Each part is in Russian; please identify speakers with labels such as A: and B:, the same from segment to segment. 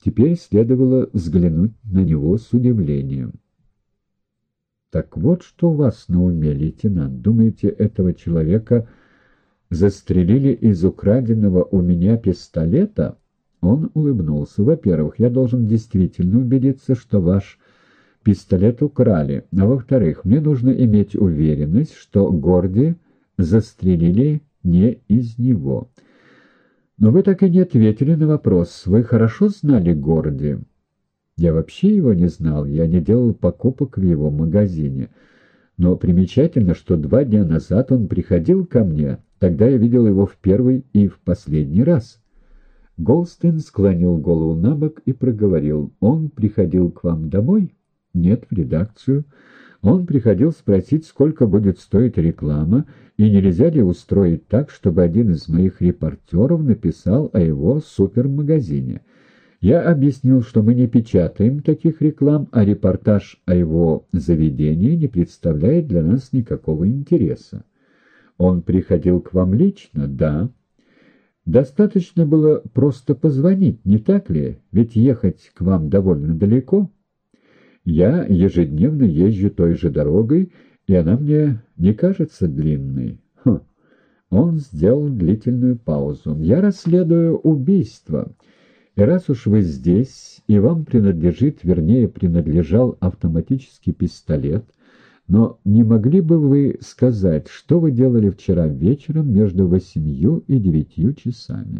A: Теперь следовало взглянуть на него с удивлением. «Так вот, что у вас на уме, лейтенант. Думаете, этого человека застрелили из украденного у меня пистолета?» Он улыбнулся. «Во-первых, я должен действительно убедиться, что ваш пистолет украли, а во-вторых, мне нужно иметь уверенность, что Горди застрелили не из него». «Но вы так и не ответили на вопрос. Вы хорошо знали Горди?» «Я вообще его не знал, я не делал покупок в его магазине. Но примечательно, что 2 дня назад он приходил ко мне, тогда я видел его в первый и в последний раз». Голстин склонил голову на бок и проговорил: «Он приходил к вам домой?» «Нет, в редакцию. Он приходил спросить, сколько будет стоить реклама, и нельзя ли устроить так, чтобы один из моих репортеров написал о его супермагазине. Я объяснил, что мы не печатаем таких реклам, а репортаж о его заведении не представляет для нас никакого интереса». «Он приходил к вам лично?» «Да». «Достаточно было просто позвонить, не так ли? Ведь ехать к вам довольно далеко. Я ежедневно езжу той же дорогой, и она мне не кажется длинной». «Хм». Он сделал длительную паузу. «Я расследую убийство. И раз уж вы здесь, и вам принадлежит, вернее, принадлежал автоматический пистолет, но не могли бы вы сказать, что вы делали вчера вечером между 8 и 9 часами?»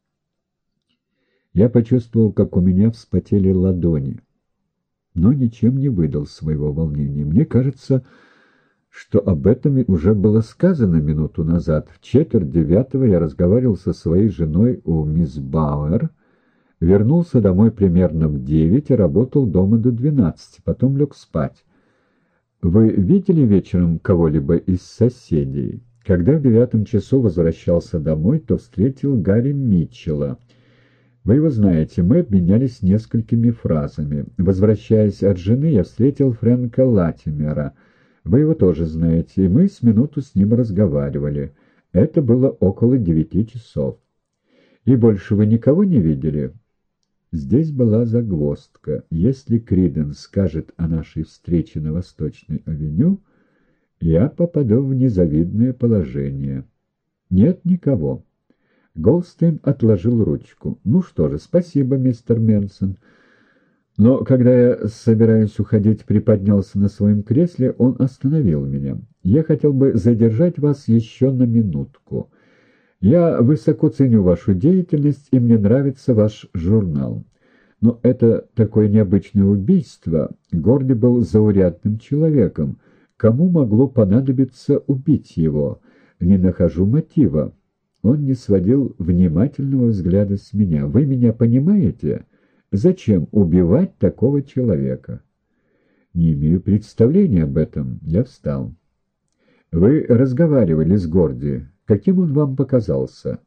A: Я почувствовал, как у меня вспотели ладони, но ничем не выдал своего волнения. Мне кажется, что об этом уже было сказано минуту назад. В 8:45 я разговаривал со своей женой у мисс Бауэр, вернулся домой примерно в 9 и работал дома до 12, потом лег спать. Вы видели вечером кого-либо из соседей? Когда в 9 часу возвращался домой, то встретил Гарри Митчелла. Вы его знаете, мы обменялись несколькими фразами. Возвращаясь от жены, я встретил Фрэнка Латимера. Вы его тоже знаете, и мы с минуту с ним разговаривали. Это было около 9 часов. И больше вы никого не видели? Здесь была загвоздка. Если Криден скажет о нашей встрече на Восточной авеню, я попаду в незавидное положение. Нет никого. Голстейн отложил ручку. «Ну что же, спасибо, мистер Менсон». Но когда я собираюсь уходить, приподнялся на своем кресле, он остановил меня. «Я хотел бы задержать вас еще на минутку. Я высоко ценю вашу деятельность, и мне нравится ваш журнал. Но это такое необычное убийство. Горди был заурядным человеком. Кому могло понадобиться убить его? Не нахожу мотива». Он не сводил внимательного взгляда с меня. «Вы меня понимаете? Зачем убивать такого человека?» «Не имею представления об этом». Я встал. «Вы разговаривали с Горди. Каким он вам показался?»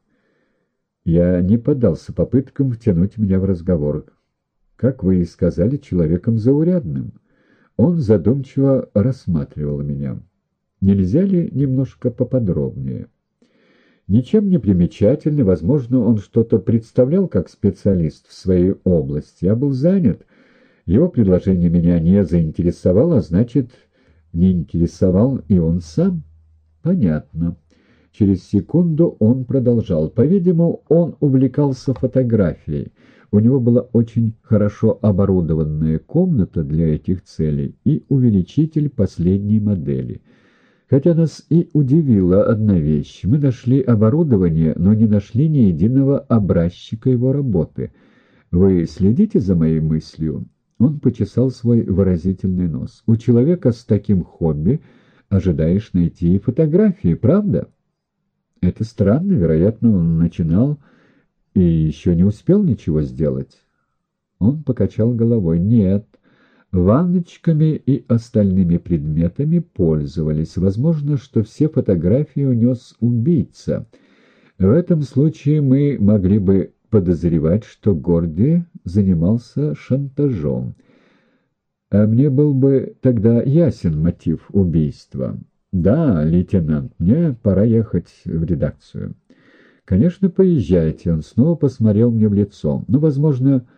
A: Я не поддался попыткам втянуть меня в разговор. «Как вы и сказали, человеком заурядным». Он задумчиво рассматривал меня. «Нельзя ли немножко поподробнее?» «Ничем не примечательный. Возможно, он что-то представлял как специалист в своей области. Я был занят. Его предложение меня не заинтересовало, а значит, не интересовал и он сам». «Понятно». Через секунду он продолжал. «По-видимому, он увлекался фотографией. У него была очень хорошо оборудованная комната для этих целей и увеличитель последней модели. Хотя нас и удивила одна вещь. Мы нашли оборудование, но не нашли ни единого образчика его работы. Вы следите за моей мыслью?» Он почесал свой выразительный нос. «У человека с таким хобби ожидаешь найти и фотографии, правда?» «Это странно. Вероятно, он начинал и еще не успел ничего сделать». Он покачал головой. «Нет. Ванночками и остальными предметами пользовались. Возможно, что все фотографии унес убийца. В этом случае мы могли бы подозревать, что Горди занимался шантажом. А мне был бы тогда ясен мотив убийства. Да, лейтенант, мне пора ехать в редакцию». «Конечно, поезжайте». Он снова посмотрел мне в лицо. «Но, возможно,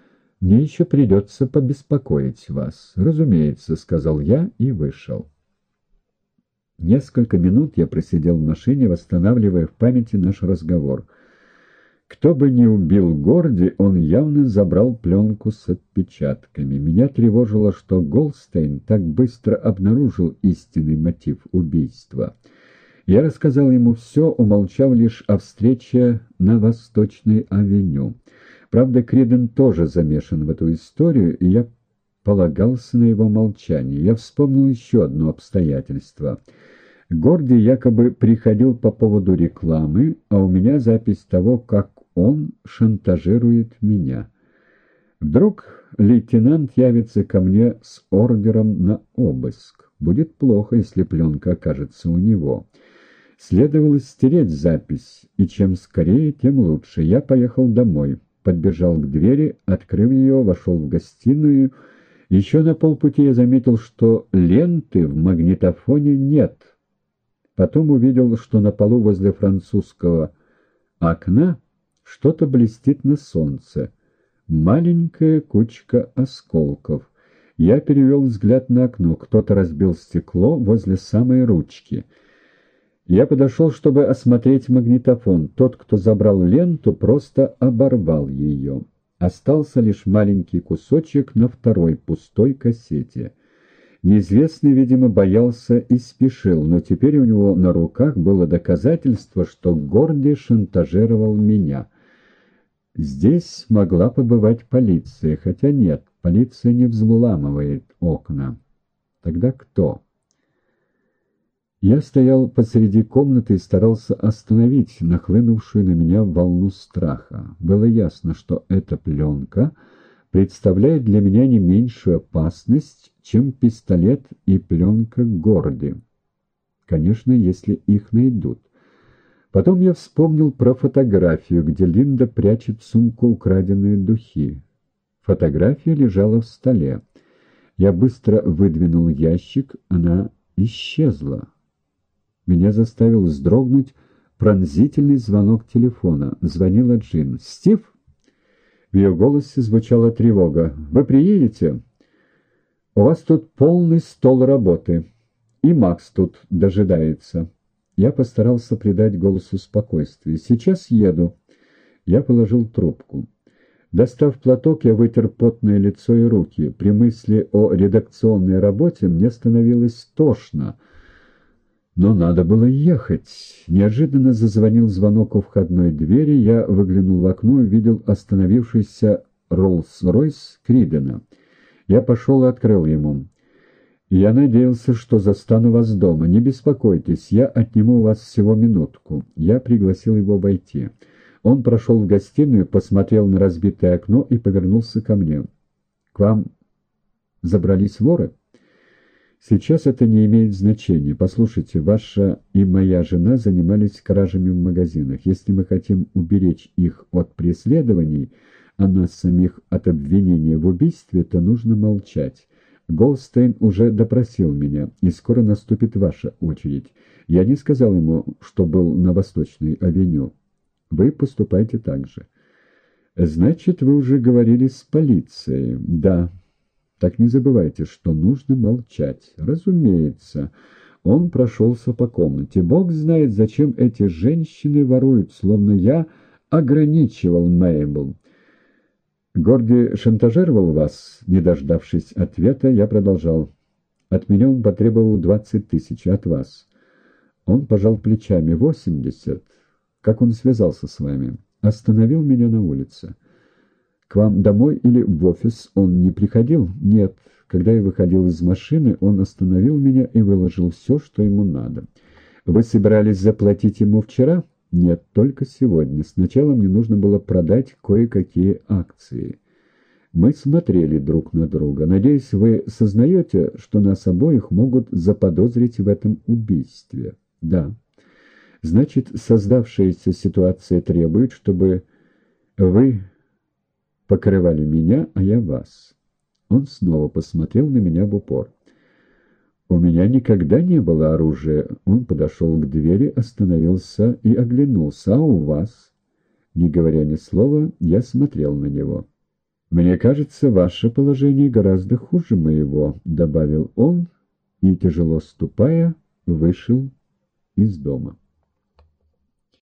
A: Мне еще придется побеспокоить вас. Разумеется, — сказал я и вышел. Несколько минут я просидел в машине, восстанавливая в памяти наш разговор. Кто бы ни убил Горди, он явно забрал пленку с отпечатками. Меня тревожило, что Голдстейн так быстро обнаружил истинный мотив убийства. Я рассказал ему все, умолчав лишь о встрече на Восточной авеню. Правда, Криден тоже замешан в эту историю, и я полагался на его молчание. Я вспомнил еще одно обстоятельство. Горди якобы приходил по поводу рекламы, а у меня запись того, как он шантажирует меня. Вдруг лейтенант явится ко мне с ордером на обыск. Будет плохо, если пленка окажется у него. Следовало стереть запись, и чем скорее, тем лучше. Я поехал домой, подбежал к двери, открыв ее, вошел в гостиную. Еще на полпути я заметил, что ленты в магнитофоне нет. Потом увидел, что на полу возле французского окна что-то блестит на солнце. Маленькая кучка осколков. Я перевел взгляд на окно. Кто-то разбил стекло возле самой ручки. Я подошел, чтобы осмотреть магнитофон. Тот, кто забрал ленту, просто оборвал ее. Остался лишь маленький кусочек на второй пустой кассете. Неизвестный, видимо, боялся и спешил, но теперь у него на руках было доказательство, что Горди шантажировал меня. Здесь могла побывать полиция, хотя нет, полиция не взламывает окна. Тогда кто? Я стоял посреди комнаты и старался остановить нахлынувшую на меня волну страха. Было ясно, что эта пленка представляет для меня не меньшую опасность, чем пистолет и пленка Горди. Конечно, если их найдут. Потом я вспомнил про фотографию, где Линда прячет в сумку украденные духи. Фотография лежала в столе. Я быстро выдвинул ящик, она исчезла. Меня заставил вздрогнуть пронзительный звонок телефона. Звонила Джин. «Стив?» В ее голосе звучала тревога. «Вы приедете? У вас тут полный стол работы. И Макс тут дожидается». Я постарался придать голосу спокойствие. «Сейчас еду». Я положил трубку. Достав платок, я вытер потное лицо и руки. При мысли о редакционной работе мне становилось тошно. Но надо было ехать. Неожиданно зазвонил звонок у входной двери. Я выглянул в окно и увидел остановившийся Роллс-Ройс Кридена. Я пошел и открыл ему. «Я надеялся, что застану вас дома. Не беспокойтесь, я отниму у вас всего минутку». Я пригласил его войти. Он прошел в гостиную, посмотрел на разбитое окно и повернулся ко мне. «К вам забрались воры?» «Сейчас это не имеет значения. Послушайте, ваша и моя жена занимались кражами в магазинах. Если мы хотим уберечь их от преследований, а нас самих от обвинения в убийстве, то нужно молчать. Голдстейн уже допросил меня, и скоро наступит ваша очередь. Я не сказал ему, что был на Восточной авеню. Вы поступайте так же». «Значит, вы уже говорили с полицией?» «Да». «Так не забывайте, что нужно молчать». «Разумеется». Он прошелся по комнате. «Бог знает, зачем эти женщины воруют, словно я ограничивал Мейбл». «Горди шантажировал вас?» Не дождавшись ответа, я продолжал. «От меня он потребовал 20 тысяч, от вас». Он пожал плечами. 80. «Как он связался с вами?» «Остановил меня на улице». «К вам домой или в офис он не приходил?» «Нет. Когда я выходил из машины, он остановил меня и выложил все, что ему надо». «Вы собирались заплатить ему вчера?» «Нет, только сегодня. Сначала мне нужно было продать кое-какие акции». Мы смотрели друг на друга. «Надеюсь, вы сознаете, что нас обоих могут заподозрить в этом убийстве?» «Да». «Значит, создавшаяся ситуация требует, чтобы вы покрывали меня, а я вас». Он снова посмотрел на меня в упор. «У меня никогда не было оружия». Он подошел к двери, остановился и оглянулся. «А у вас?» Не говоря ни слова, я смотрел на него. «Мне кажется, ваше положение гораздо хуже моего», — добавил он и, тяжело ступая, вышел из дома.